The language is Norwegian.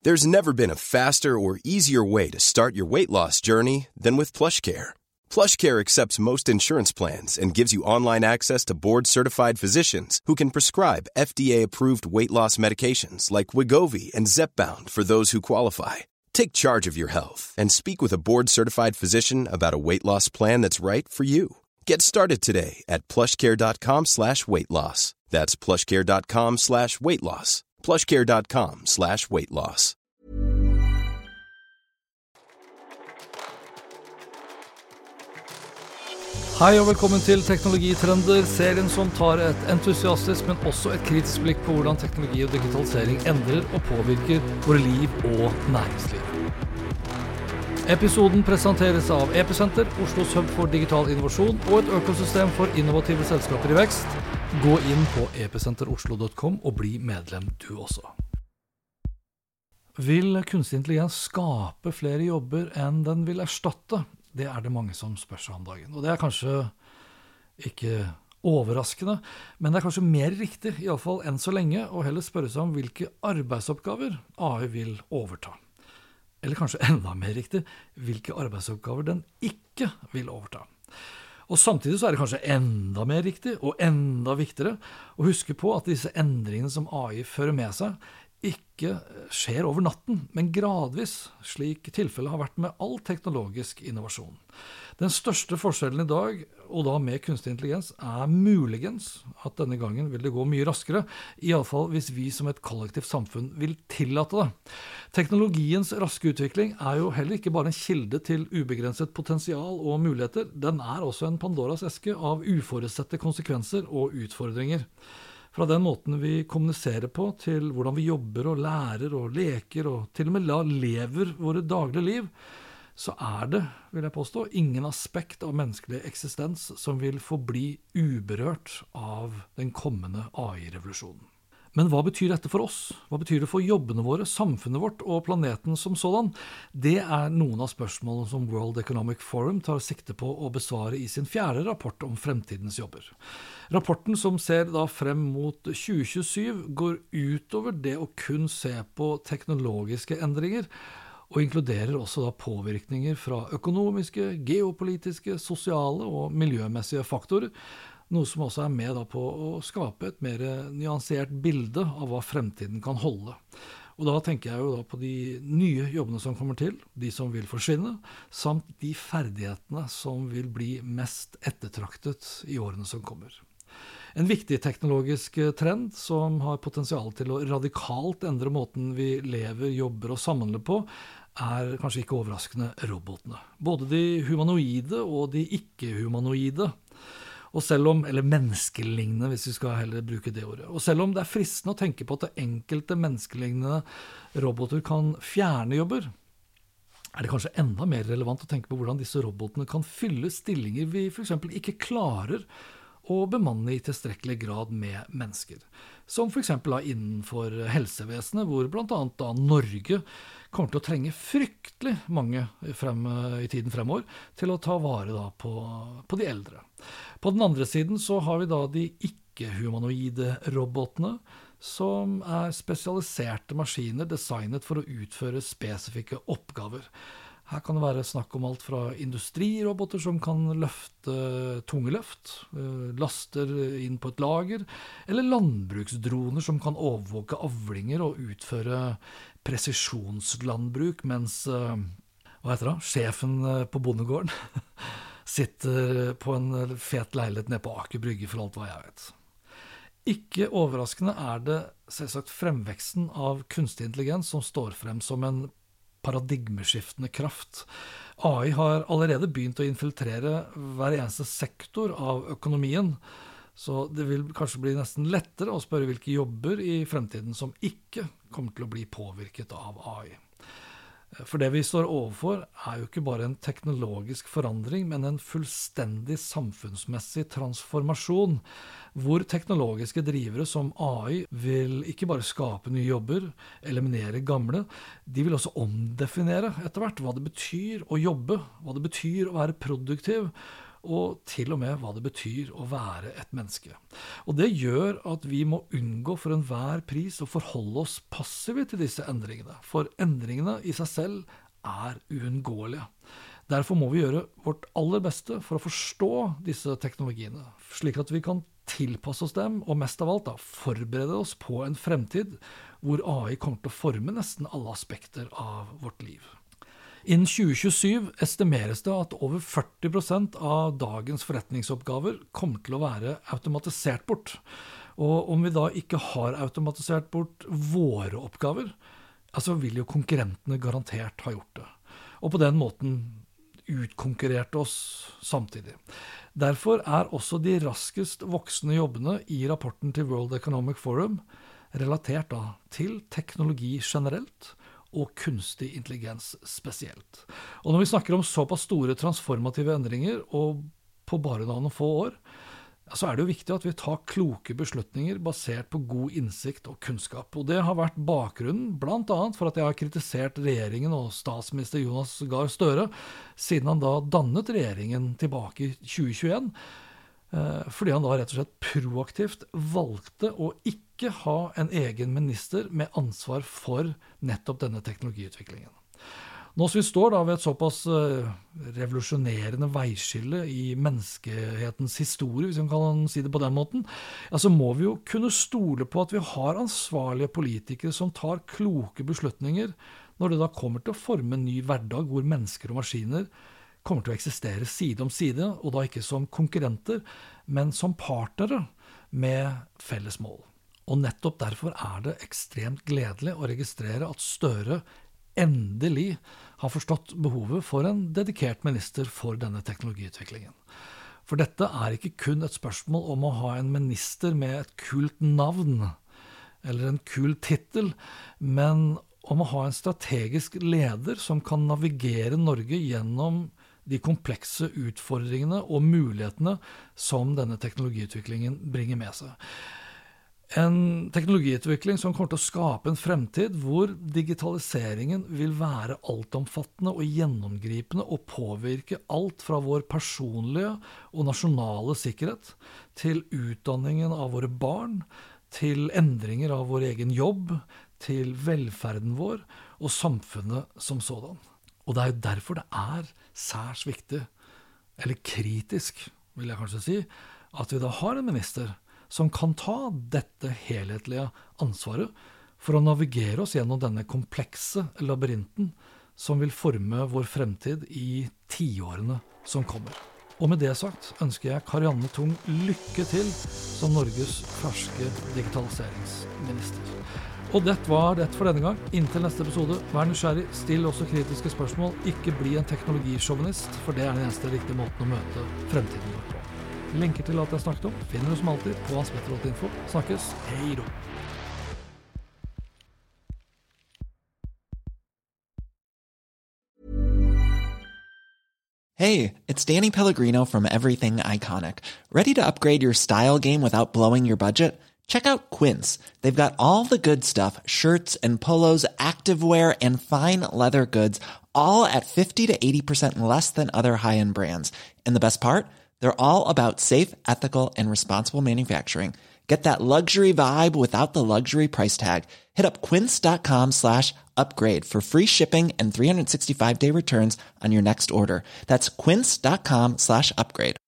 There's never been a faster or easier way to start your weight loss journey than with PlushCare. PlushCare accepts most insurance plans and gives you online access to board-certified physicians who can prescribe FDA-approved weight loss medications like Wegovy and Zepbound for those who qualify. Take charge of your health and speak with a board-certified physician about a weight loss plan that's right for you. Get started today at plushcare.com/weightloss. That's plushcare.com/weightloss. plushcare.com/weightloss. Hei og velkommen til Teknologitrender, serien som tar et entusiastisk, men også et kritisk blikk på hvordan teknologi og digitalisering endrer og påvirker våre liv og næringsliv. Episoden presenteres av Epicenter, Oslos hub for digital innovasjon og et økosystem for innovative selskaper i vekst. Gå inn på epicenteroslo.com og bli medlem du også. Vil kunstig intelligens skape flere jobber enn den vil erstatte? Det det mange som spør seg om dagen. Og det kanskje ikke overraskende, men det kanskje mer riktig, i alle fall enn så lenge, å heller spørre seg om hvilke arbeidsoppgaver AI vil overta. Eller kanskje enda mer riktig, hvilke arbeidsoppgaver den ikke vil overta. Og samtidig så det kanskje enda mer riktig, og enda viktigere, å huske på at disse endringene som AI fører med seg, ikke skjer over natten, men gradvis, slik tilfellet har vært med all teknologisk innovasjon. Den største forskjellen i dag, og da med kunstig intelligens, muligens at denne gangen vil det gå mye raskere, i alle fall hvis vi som et kollektivt samfunn vil tillate det. Teknologiens raske utvikling jo heller ikke bare en kilde til ubegrenset potensial og muligheter, den også en Pandoras eske av uforutsette konsekvenser og utfordringer. Fra den måten vi kommuniserer på, til hvordan vi jobber og lærer og leker, og til og med lever våre daglige liv, så det, vil jeg påstå, ingen aspekt av menneskelig eksistens som vil forbli uberørt av den kommende AI-revolusjonen. Men hva betyr dette for oss? Hva betyr det for jobbene våre, samfunnet vårt og planeten som sådan? Det noen av spørsmålene som World Economic Forum tar sikte på å besvare i sin 4. rapport om fremtidens jobber. Rapporten som ser da frem mot 2027 går utover det å kun se på teknologiske endringer, og inkluderer også da påvirkninger fra økonomiske, geopolitiske, sosiale og miljømessige faktorer, noe som også med da på å skape et mer nyansert bilde av hva fremtiden kan holde. Og da tenker jeg jo da på de nye jobbene som kommer til, de som vil forsvinne, samt de ferdighetene som vil bli mest ettertraktet i årene som kommer. En viktig teknologisk trend som har potensial til å radikalt endre måten vi lever, jobber og samhandler på, kanskje ikke overraskende robotene. Både de humanoide og de ikke-humanoide. Og selv om, eller menneskelignende hvis vi skal heller bruke det ordet, og selv om det fristende å tenke på at det enkelte menneskelignende roboter kan fjerne jobber, det kanskje enda mer relevant å tenke på hvordan disse robotene kan fylle stillinger vi for eksempel ikke klarer å bemanne i tilstrekkelig grad med mennesker. Som for eksempel innenfor helsevesenet, hvor blant annet da Norge kommer til å trenge fryktelig mange i tiden fremover til å ta vare da på de eldre. På den andre siden så har vi da de ikke-humanoide robotene, som spesialiserte maskiner designet for å utføre spesifikke oppgaver. Her kan det være snakk om alt fra industriroboter som kan løfte tunge løft, laster inn på et lager, eller landbruksdroner som kan overvåke avlinger og utføre presisjonslandbruk, mens sjefen på bondegården sitter på en fet leilighet nede på Aker Brygge, for alt hva jeg vet. Ikke overraskende det selvsagt fremveksten av kunstig intelligens som står frem som en paradigmeskiftende kraft. AI har allerede begynt å infiltrere hver eneste sektor av økonomien, så det vil kanskje bli nesten lettere å spørre hvilke jobber i fremtiden som ikke kommer til å bli påvirket av AI. For det vi står overfor jo ikke bare en teknologisk forandring, men en fullstendig samfunnsmessig transformasjon, hvor teknologiske drivere som AI vil ikke bare skape nye jobber, eliminere gamle, de vil også omdefinere etter hvert hva det betyr å jobbe, hva det betyr å være produktiv, og til og med hva det betyr å være et menneske. Og det gjør at vi må unngå for enhver pris å forholde oss passive til disse endringene, for endringene i seg selv er uunngåelige. Derfor må vi gjøre vårt aller beste for å forstå disse teknologiene, slik at vi kan tilpasse oss dem, og mest av alt forberede oss på en fremtid hvor AI kommer til å forme nesten alle aspekter av vårt liv. Innen 2027 estimeres det at over 40% av dagens forretningsoppgaver kommer til å være automatisert bort. Og om vi da ikke har automatisert bort våre oppgaver, så vil jo konkurrentene garantert ha gjort det. Og på den måten utkonkurrerte oss samtidig. Derfor er også de raskest voksende jobbene i rapporten til World Economic Forum relatert til teknologi generelt, og kunstig intelligens spesielt. Og når vi snakker om såpass store transformative endringer, og på bare noen få år, så er det jo viktig at vi tar kloke beslutninger basert på god innsikt og kunnskap. Og det har vært bakgrunnen, blant annet for at jeg har kritisert regjeringen og statsminister Jonas Gahr Støre, siden han da dannet regjeringen tilbake i 2021, fordi han da rett og slett proaktivt valgte å ikke ha en egen minister med ansvar for nettopp denne teknologiutviklingen. Nå som vi står da ved et såpass revolusjonerende veiskille i menneskehetens historie, hvis man kan si det på den måten, så må vi jo kunne stole på at vi har ansvarlige politikere som tar kloke beslutninger når det da kommer til å forme en ny hverdag hvor mennesker og maskiner kommer til å eksistere side om side, og da ikke som konkurrenter, men som partnere med felles mål. Og nettopp derfor er det ekstremt gledelig å registrere at Støre endelig har forstått behovet for en dedikert minister for denne teknologiutviklingen. For dette er ikke kun et spørsmål om å ha en minister med et kult navn, eller en kul titel, men om å ha en strategisk leder som kan navigere Norge gjennom de komplekse utfordringene og mulighetene som denne teknologiutviklingen bringer med seg. En teknologiutvikling som kommer til å skape en fremtid hvor digitaliseringen vil være altomfattende og gjennomgripende og påvirke alt fra vår personlige og nasjonale sikkerhet til utdanningen av våre barn, til endringer av vår egen jobb, til velferden vår og samfunnet som sådan. Og det er jo derfor det er særs viktig, eller kritisk, vil jeg kanskje si, at vi da har en minister som kan ta dette helhetlige ansvaret for å navigere oss gjennom denne komplekse labyrinten som vil forme vår fremtid i 10-årene som kommer. Og med det sagt ønsker jeg Karianne Tung lykke til som Norges ferske digitaliseringsminister. Og dette var det for denne gang. Inntil neste episode, vær nysgjerrig, still også kritiske spørsmål, ikke bli en teknologisjåvinist, for det er den eneste riktige måten å møte fremtiden vår på. Linker til alt jeg snakket om finner du som alltid på hanspetter.info. Snakkes, hei då! Hey, it's Danny Pellegrino from Everything Iconic. Ready to upgrade your style game without blowing your budget? Check out Quince. They've got all the good stuff, shirts and polos, activewear, and fine leather goods, all at 50 to 80% less than other high-end brands. And the best part? They're all about safe, ethical, and responsible manufacturing. Get that luxury vibe without the luxury price tag. Hit up quince.com/upgrade for free shipping and 365-day returns on your next order. That's quince.com/upgrade.